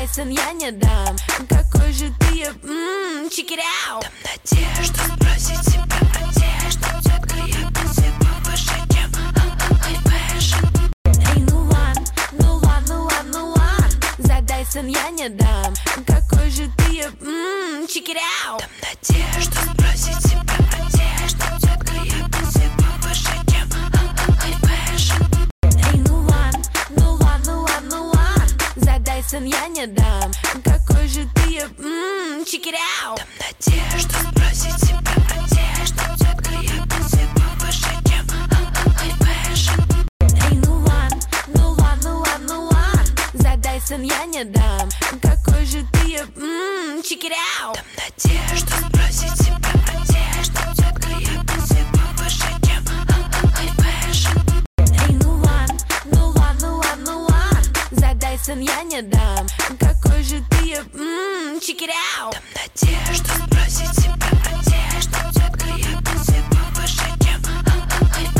Дайсон я не дам. Какой же ты, check it out. Там надежда сбросить себя одежду. Детка, я красива выше, чем fashion. Эй, ну ладно, за Дайсон я не дам. Какой же ты, check it out. Там надежда сбросить себя одежду. Детка, я красива выше, чем fashion. Эй, ну ладно, за Дайсон я не дам. Какой же ты, check it out. Там надежда сбросить себя одежду. Детка, я красива выше, чем fashion. Эй, ну ладно, за Дайсон я не дам. Какой же ты, check it out. Там надежда сбросить себя одежду. Детка, я красива выше, чем fashion. Эй, ну ладно, за Дайсон я не дам. Какой же ты, check it out. Там надежда